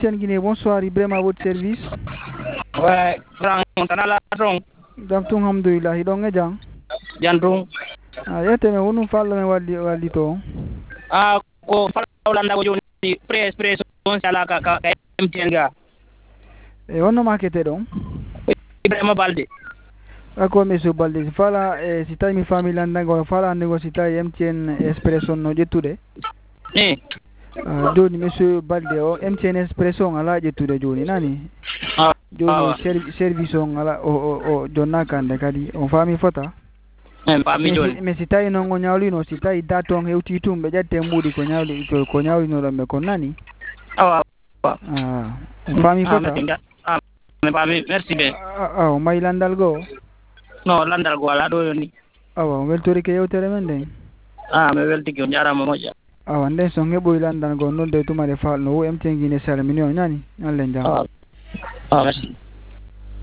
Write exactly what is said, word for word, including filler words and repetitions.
Tiens Guinée, bonsoir, Ibrahim à votre service. Ouais, Franck Montanala Trong. Dam tung hamdulillah, hidong ngejang. Jantung. Ah, ya teme unu falla me wali wali to. Ah, ko falanda ko joni press press on sala ka ka M T N ga. E ono makete don. Ibrahima Balde. Ako meso balde fala e sitai mi family ndango fala nego sitai M T N Expresso no jetude. Eh. Ah, joni meso balde o M T N Expresso ngala jetude joni nani. Ah. Joni servi service on ngala o o o jonna kande kadi on fami fota. Eh, fami joni. Me sitai no ngonyawli no sitai daton hewti tumbe jatte mbudi ko nyawli ko ko nyawli no lambe ko nani. Ah. Ah, fami fota. Ah, me fami, merci bien. Ah, ah, mai landal go. No, landal go ala do yoni. Awa, weltori ke yewtere men den. Ah, me welti ko jarama moja. Awa, nden so ngebo landal go non de tumare fal no M T N Guinée salmini o nyani. Alle njam. Ah. Ah, merci.